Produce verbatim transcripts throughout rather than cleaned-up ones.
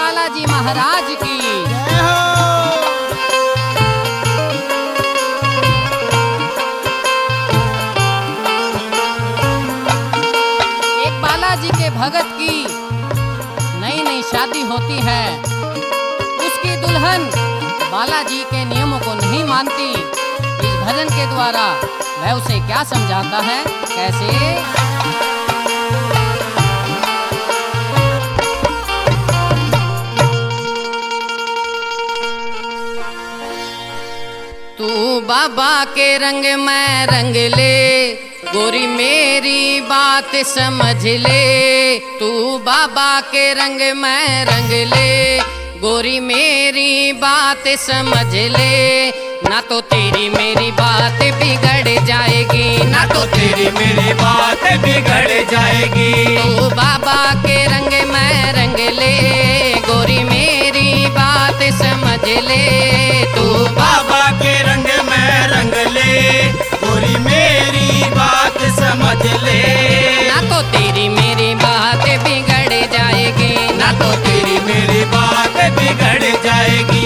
बालाजी महाराज की। जय हो। एक बालाजी के भगत की नई नई शादी होती है। उसकी दुल्हन बालाजी के नियमों को नहीं मानती। इस भजन के द्वारा वह उसे क्या समझाता है, कैसे? तू बाबा के रंग में रंग ले, गोरी मेरी बात समझ ले। तू बाबा के रंग में रंग ले, गोरी मेरी बात समझ ले। ना तो तेरी मेरी बात बिगड़ जाएगी, ना तो तेरी मेरी बात बिगड़ जाएगी। तू बाबा के रंग में रंग ले, गोरी मेरी बात समझ ले। तू बाबा के रंग में रंग ले, गोरी मेरी बात समझ ले। ना तो तेरी मेरी बात बिगड़ जाएगी, ना तो तेरी मेरी बात बिगड़ जाएगी।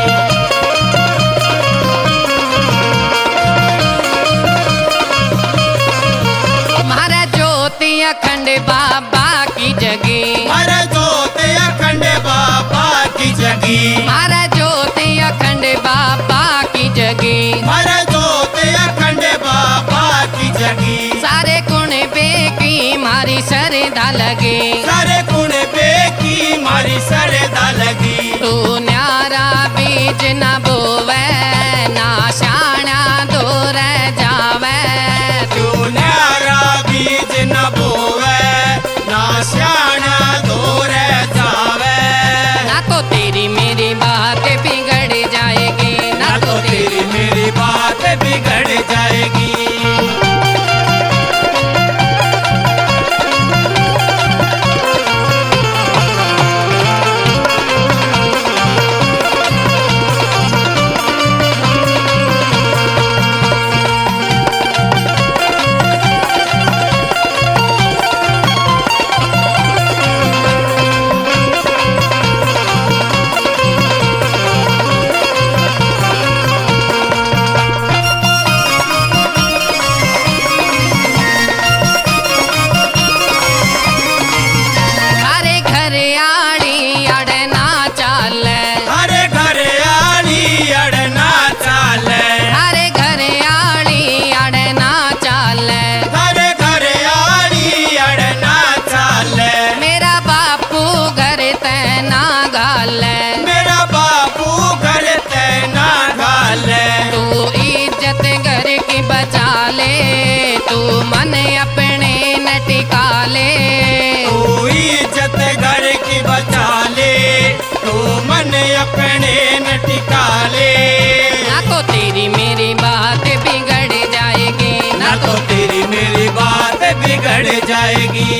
मारा ज्योति अखंड बाबा की जगी, मारा ज्योति अखंड बाबा की जगी, मारा ज्योति अखंड बाबा की जगी। मारा ज्योति अखंड बाबा की जगी। सारे गुण पे की मारी सरदा लगी, सारे गुण पे की मारी सरदा लगी। तू न्यारा बीज न बोवे, ना शाना दूर जावे। तू न्यारा बीज न बोवे, ना श्याना दूर जावे। ना तो तेरी मेरी बात बिगड़ जाएगी, ना तो तेरी मेरी बात बिगड़ जाएगी। हरे घर आड़ी अड़ना चाल, हरे घर आली अड़ना चाल, हरे घर आड़ी अड़ना चाल। हरे घर आली अड़ना चाल। मेरा बापू घर तैना गाल, मेरा बापू घर तैना घाल। तू इज्जत घर की बचा ले, तू मन अपने न टिका ले। तू इज्जत घर की बचा ले, तू मन अपने न टिका ले। ना तो तेरी मेरी बात बिगड़ जाएगी, ना तो तेरी मेरी बात बिगड़ जाएगी।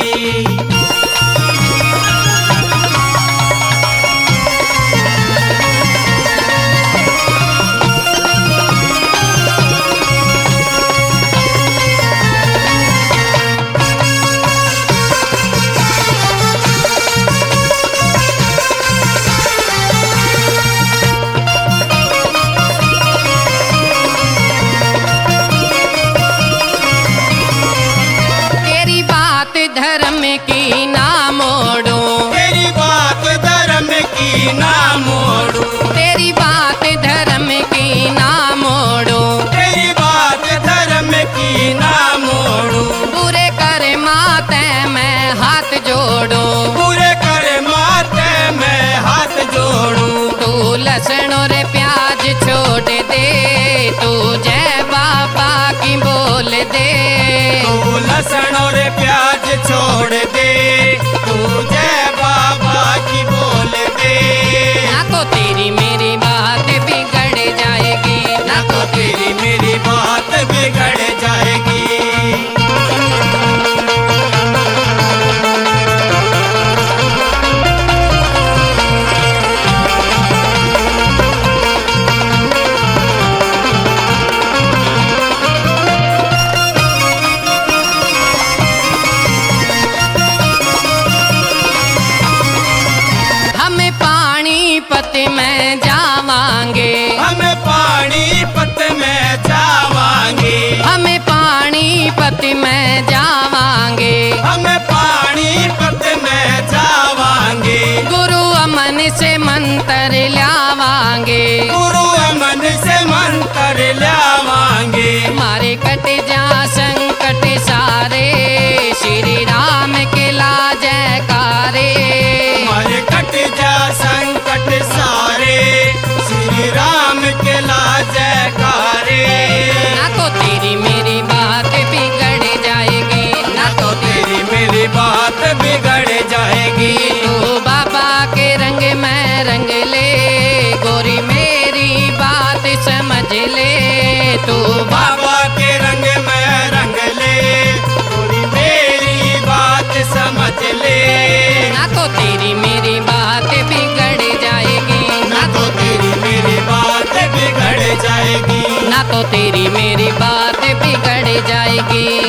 तेरी बात धर्म की ना मोड़ो, तेरी बात धर्म की ना मोड़ू, तेरी बात धर्म की ना मोड़ो। तेरी बात धर्म की ना मोड़ू। पूरे कर माते मैं हाथ जोड़ो, पूरे कर माते मैं हाथ जोड़ू। तू लहसुन और प्याज छोड़ दे, तू जय बाबा की बोल दे। तू लहसुन और प्याज छोड़ दे, तू जय बाबा की बोल दे। ना तो तेरी मेरी बात बिगड़ जाएगी, ना तो तेरी मेरी बात बिगड़ जाएगी। में जावांगे, हम पानीपत में जावांगे, हम पानीपत में जावांगे, हम पानीपत में जावांगे। गुरु अमन से मंत्र लावांगे, गुरु अमन से मंत्र लावांगे। मारे कट जा संकट सारे, श्री राम के ला जयकारे। मारे कट जा संकट सारे, श्री राम के ला जयकारे। ना तो तेरी मेरी बात बिगड़ जाएगी, ना तो तेरी मेरी बात बिगड़ जाएगी। तू बाबा के रंग में रंग ले, गोरी मेरी बात समझ ले। तू बाबा के रंग में रंग ले, गोरी मेरी बात समझ ले। ना तो तेरी मेरी बात बिगड़ जाएगी, ना तो तेरी मेरी बात बिगड़ जाएगी, ना तो तेरी मेरी बात बिगड़ जाएगी।